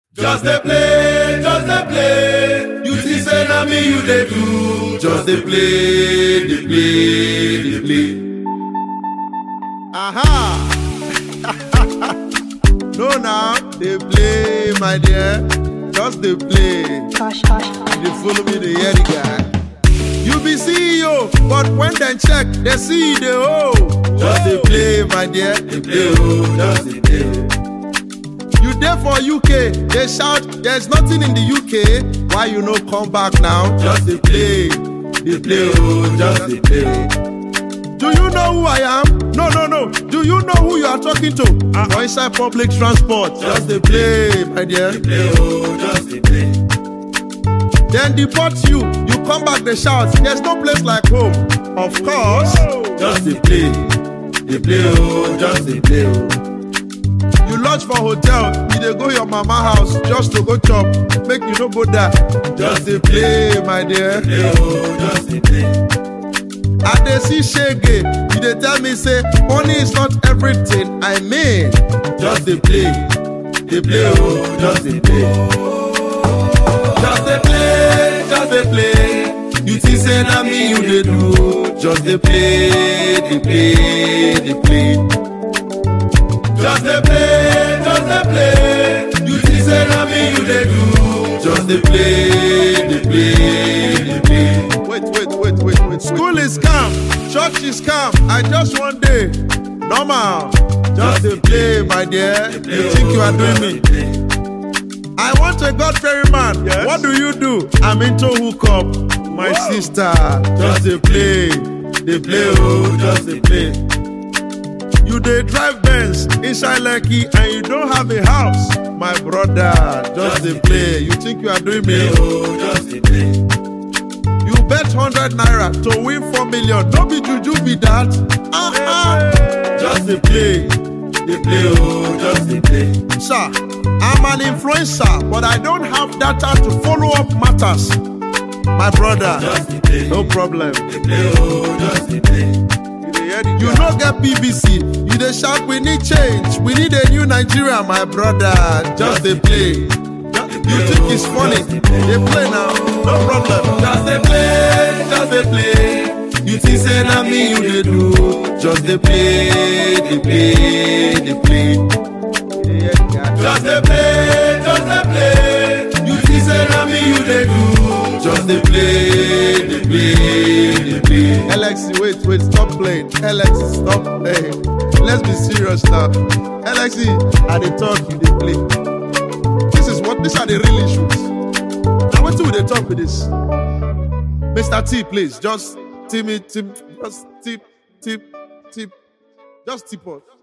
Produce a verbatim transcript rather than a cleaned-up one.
Just dey play, just dey play. You think say na me you dey do. Just dey play, dey play, dey play. Aha! No now, dey play, my dear. Just dey play. Hush, hush. You dey follow me, dey hear the guy. You be C E O, but when dem check, they see you dey owe. Just dey play, my dear. Dey play, oh, just dey play. You there for U K, they shout, there's nothing in the U K. Why you no come back now? Just dey play, dey play, oh, just dey play. Do you know who I am? No, no, no. Do you know who you are talking to? Uh, or inside public transport? Just dey play, my dear. Dey play, oh, just dey play. Then deport you, you come back, they shout, there's no place like home. Of course. Just dey play, dey play, oh, just dey play, oh. You lodge for hotel, you dey go your mama house just to go chop, make you no go there. Just dey play, my dear. Dey play, oh, just dey play. I dey see shege, you dey tell me say money is not everything. I mean, just dey play, dey play, oh, just dey play. Just dey play, just dey play. You think say na me you dey do. Just dey play, dey play, dey play. Just dey play, just dey play. You think say na me you dey do. Just dey play, dey play, dey play. Wait, wait, wait, wait, wait. School is calm, church is calm. I just one day, normal. Just dey play, my dear. You think you are doing me? I want a God-fearing man. Yes? What do you do? I'm into hookup, my Wow. sister. Just dey play, dey play, oh, just dey play. You dey drive Benz inside Lekki and you don't have a house, my brother. Just dey play. You think you are doing me? Oh, just dey play. You bet hundred naira to win four million. No be juju be that. Uh-uh. Just dey play, dey play, oh, just dey play. Sir, I'm an influencer, but I don't have data to follow up matters. My brother, Just dey play, no problem. dey play, oh, just dey play. You no get P B C. You dey shout, we need change. We need a new Nigeria, my brother. Just dey play. You think it's funny? They play now, no problem. Just dey play, just dey play. You think say na me you dey do. Just dey play, dey play, dey play. Just dey play, just dey play. You think say na me you dey do. Just dey play, dey play, dey play. Alexi, wait, wait, stop playing. Alexi, stop playing. Let's be serious now. Alexi, I dey talk, you dey play. This is what, these are the real issues. Now what do they talk with this? Mister T, please, just tip me, tip, just tip, tip, tip, just tip us.